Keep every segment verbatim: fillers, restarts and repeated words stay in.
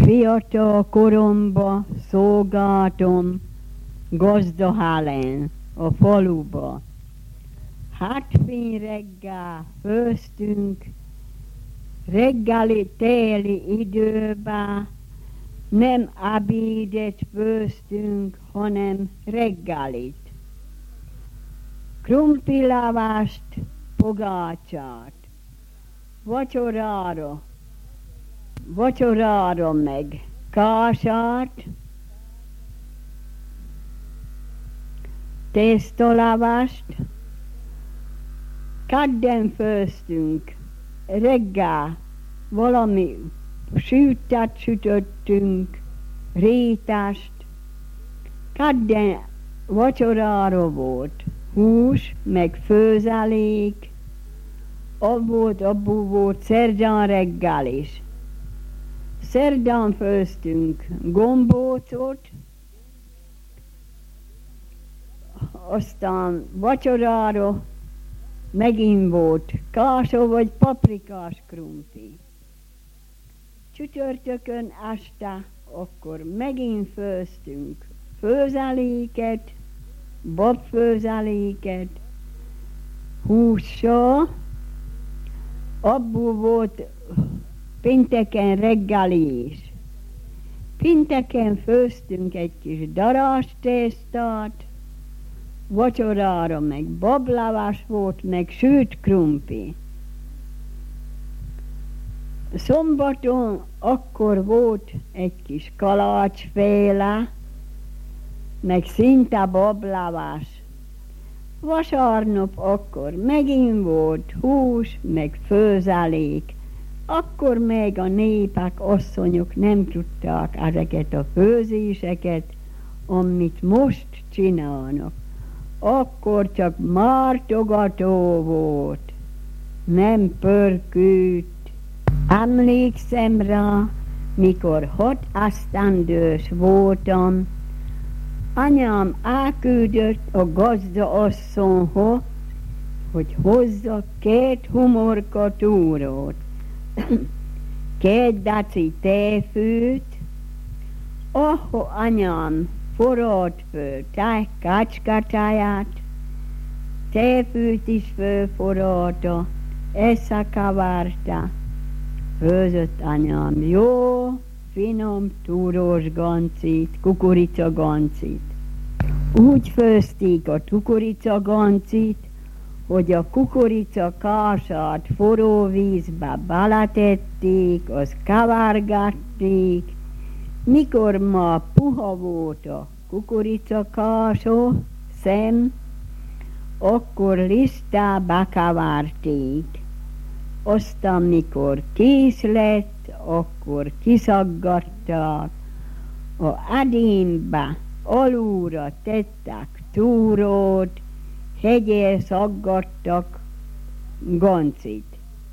Fiatal koromba szolgáltam gazdahálen a faluba. Hátfény reggel főztünk, reggeli téli időben nem ebédet főztünk, hanem reggelit. Krumplilevást, pogácsát, vacsorára, vacsorára meg kását, tésztalevást. Kedden főztünk, reggel valami sütet sütöttünk, rétást. Kedden vacsorára volt hús, meg főzelék, abból, abból volt szerdán reggel is. Szerdán főztünk gombócot, aztán vacsorára megint volt kásó vagy paprikás krumpli. Csütörtökön este akkor megint főztünk főzeléket, babfőzeléket, hússal, abból volt pénteken reggeli is. Pénteken főztünk egy kis darástésztát, vacsorára meg bableves volt, meg sült krumpli. Szombaton akkor volt egy kis kalácsféle, meg szinte bableves. Vasárnap akkor megint volt hús, meg főzelék. Akkor még a népek, asszonyok nem tudták ezeket a főzéseket, amit most csinálnak. Akkor csak mártogató volt, nem pörkült. Emlékszem rá, mikor hat esztendős voltam, anyám elküldött a gazdaasszonyhoz, hogy hozza két humorka túrót, két deci téfőt, ahol anyám forrott föl tej kácskatáját, téfőt is fölforralta, összekavárta, főzött anyám jó, finom túrós gancit, kukoricagancit. Úgy főzték a kukoricagancit, hogy a kukoricakását forró vízbe beletették, azt kavárgatték. Mikor ma puha volt a kukoricakásó szem, akkor lisztá bekavárték. Aztán mikor kész lett, akkor kiszaggatták, a edénybe alulra tettek túrót, hegyel szaggattak gancit.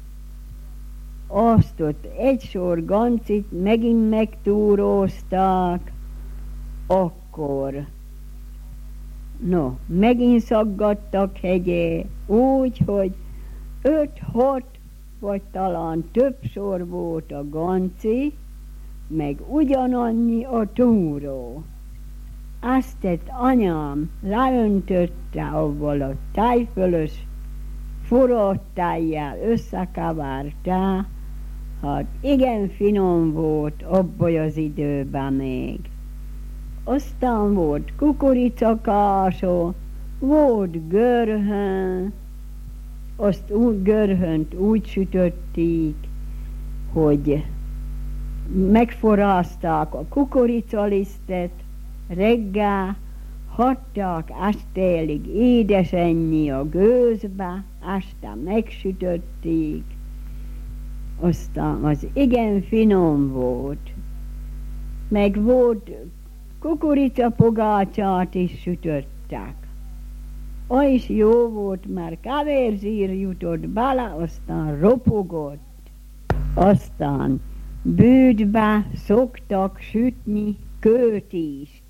Azt ott egy sor gancit megint megtúrózták, akkor no, megint szaggattak hegyel, úgy, hogy öt-hat vagy talán több sor volt a ganci, meg ugyanannyi a túró. Azt tett anyám, leöntötte avval a tejfölös forrott tejjel, összekavárta, hát igen finom volt abban az időben még. Aztán volt kukoricakásó, volt görhön, azt úgy görhönt úgy sütötték, hogy megforrázták a kukoricalisztet, reggel hagyták estélig édesenni a gőzbe, este megsütötték, aztán az igen finom volt. Meg volt kukoricapogácsát is sütöttek. Az is jó volt, mert kevérzsír jutott bele, aztán ropogott. Aztán bődbe szoktak sütni kőtést.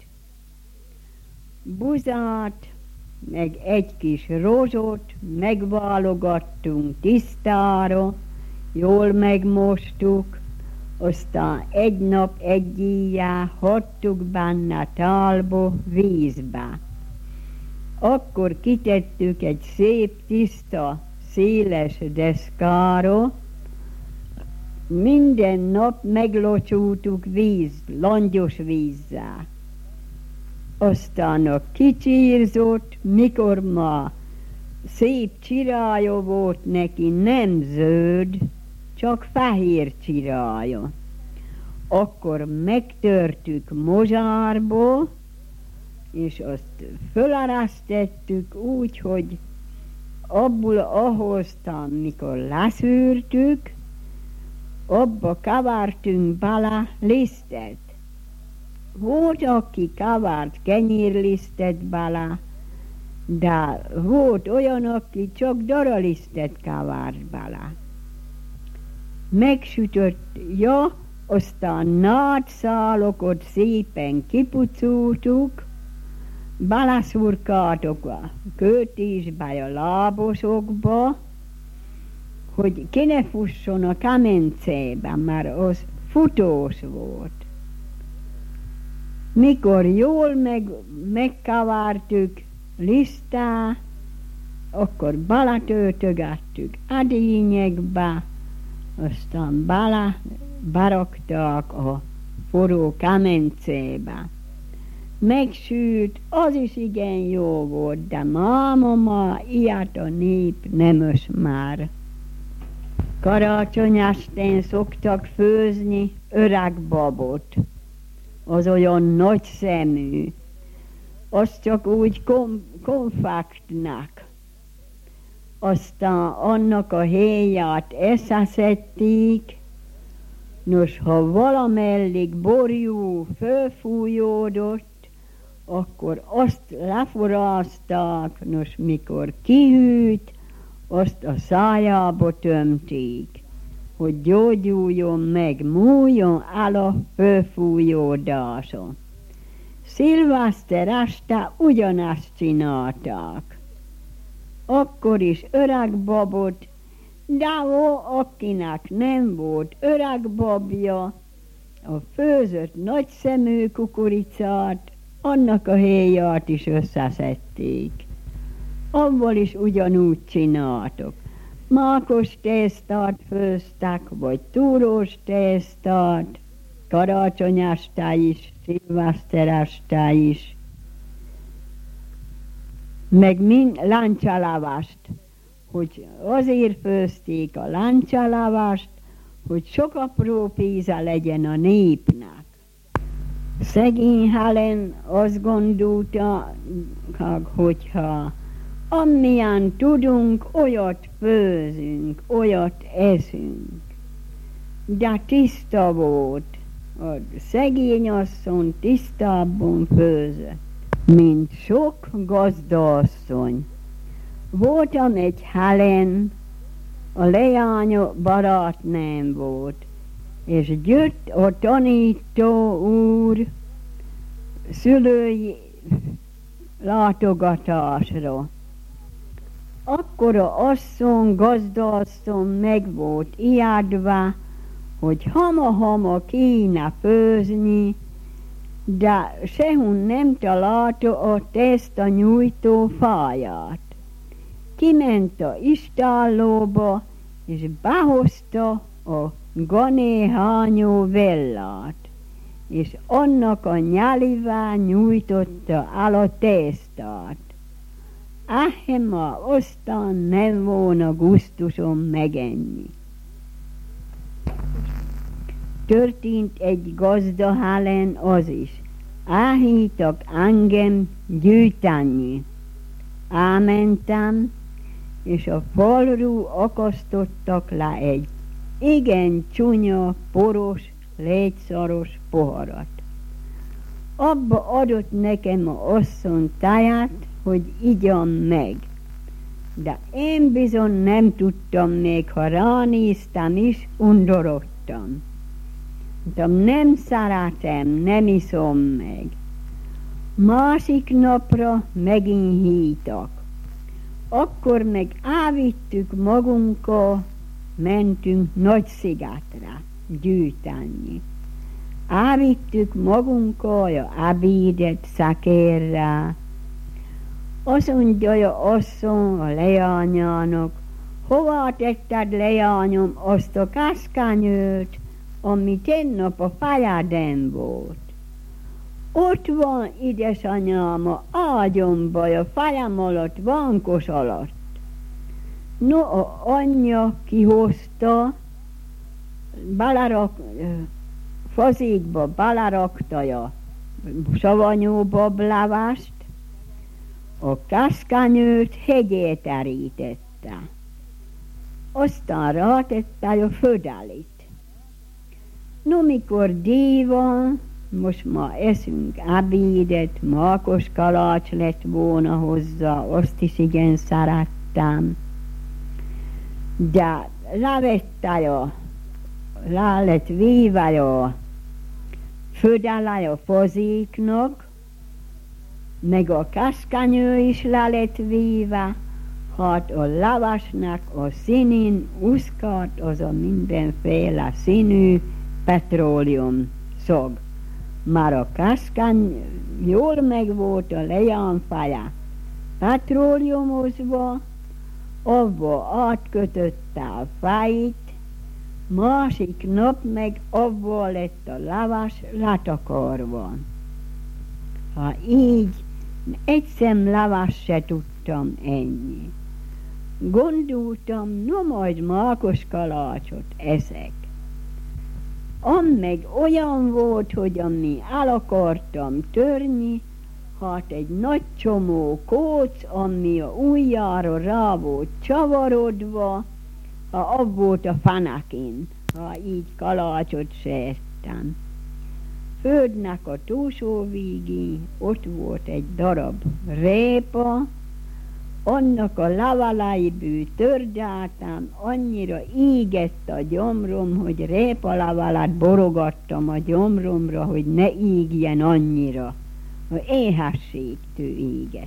Buzát, meg egy kis rozsot megválogattunk tisztára, jól megmostuk, Aztán egy nap egy éjjel hagytuk benne talba vízbe. Akkor kitettük egy szép, tiszta, széles deszkára, minden nap meglocsultuk víz, langyos vízzel. Aztán a kicsírzott, mikor ma szép csirája volt neki, nem zöld, csak fehér csirája. Akkor megtörtük mozsárba, és azt föleresztettük úgy, hogy abból, ahoztan, mikor leszűrtük, abba kavartunk bele lisztet. Volt, aki kavart kenyérlisztet bele, de volt olyan, aki csak daralisztet kavart bele. Megsütött, ja, aztán nátszálokat szépen kipucoltuk, beleszurkáltuk a kötésbe, a lábosokba, hogy ki ne fusson a kemencébe, mert az futós volt. Mikor jól meg, megkavartuk lisztá, akkor beletöltögettük edényekbe, aztán bele berakták a forró kemencébe. Megsült, az is igen jó volt, de máma ma ilyet a nép nem ös már. Karácsony estén szoktak főzni öreg babot, az olyan nagy szemű, az csak úgy kom, konfektnek. Aztán annak a héját eszeszedték, nos, ha valamellik borjú fölfújódott, akkor azt leforrázták, nos, mikor kihűlt, azt a szájába tömték, hogy gyógyuljon meg, múljon el a fölfújódása. Szilveszter este ugyanezt csinálták. Akkor is öreg babot, de ó, akinek nem volt öreg babja, a főzött nagyszemű kukoricát, annak a héját is összeszedték. Avval is ugyanúgy csináltok. Mákos tésztát főztek, vagy túrós tésztát, karácsony este is, szilveszter este is, meg mind láncsalevest, hogy azért főzték a láncsalevest, hogy sok apró pénze legyen a népnek. Szegény Helen azt gondolta, hogyha amilyen tudunk, olyat főzünk, olyat eszünk. De tiszta volt, a szegény asszony tisztábban főzött, mint sok gazdaasszony. Voltam egy Helen, a leánya barátnőm volt, és jött a tanító úr szülői látogatásra. Akkor a asszony, gazdaasszony meg volt ijedve, hogy hama-hama kéne főzni, de sehol nem találta a tészta nyújtó fáját. Kiment a istállóba, és behozta a ganéhányó vellát, és annak a nyálivel nyújtotta el a tésztát. Ahema aztán nem volna gusztusom megenni. Történt egy gazda Helen az is. Elhívtak engem gyűjteni. Elmentem, és a falról akasztottak le egy igen csúnya, poros, légszaros poharat. Abba adott nekem a asszony táját, hogy igyam meg. De én bizony nem tudtam még, ha ránéztem is, undorodtam. Mondtam, nem szeretem, nem iszom meg. Másik napra megint hívtak. Akkor meg elvittük magunkkal, mentünk Nagyszigetre. gyűjteni. Elvittük magunkkal a ebédet szekérre. Azt mondja asszony a leányának, hova tetted, leányom, azt a kaszkányőt, ami tegnap a fejedben volt? Ott van, édesanyám, a ágyomban, a fejem alatt, vankos alatt. No, a anyja kihozta, belerak, fazékba belerakta a savanyú bablevást, a kaszkányőt hegyét terítette. Aztán rátette a födelit. No, mikor déva, most ma eszünk ebédet, mákos kalács lett volna hozzá, azt is igen szerettem. De levette a, le lett véve a födele a fazéknak, meg a kaszkányő is le lett véve, hát a levesnek a színén úszkált az a mindenféle színű petróleum szog. Már a kaszkány jól meg volt a leány feje petróleumozva, abba átkötötte a fejét, másik nap meg abba lett a leves letakarva. Ha így egy szem leves se tudtam enni. Gondoltam, no majd mákos kalácsot eszek. Am meg olyan volt, hogy ami el akartam törni, hát egy nagy csomó kóc, ami a ujjára rá volt csavarodva, ha ab volt a fenekén, ha így kalácsot se ettem. Földnek a túlsó végén ott volt egy darab répa, annak a leveleiből tördeltem, annyira égett a gyomrom, hogy répalevelet borogattam a gyomromra, hogy ne égjen annyira. A éhességtől égett.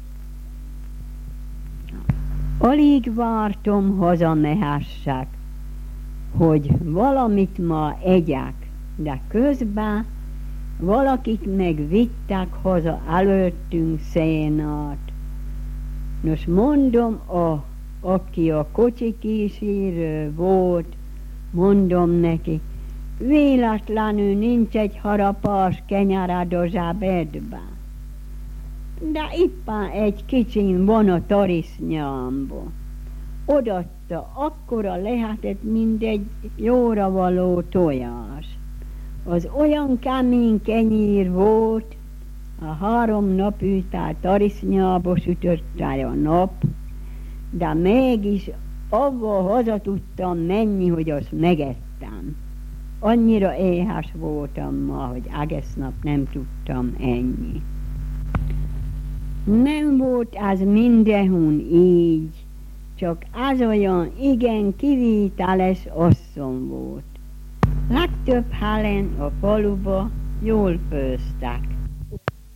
Alig vártam, hazamehessek, hogy valamit ma egyek, de közben valakik meg vittek haza előttünk szénát. Nos, mondom, a, aki a kocsi kísérő volt, mondom neki, véletlenül nincs egy harapás kenyered a zsebedben. De éppen egy kicsin van a tarisznyámba. Odatta, akkora lehetett, mint egy jóra való tojás. Az olyan kemény kenyér volt, a három nap után tarisznyába sütötte a nap, de mégis avval haza tudtam menni, hogy azt megettem. Annyira éhes voltam ma, hogy egész nap nem tudtam enni. Nem volt az mindenhol így, csak az olyan igen kivételes asszony volt. Legtöbb helyen a faluba jól főztek.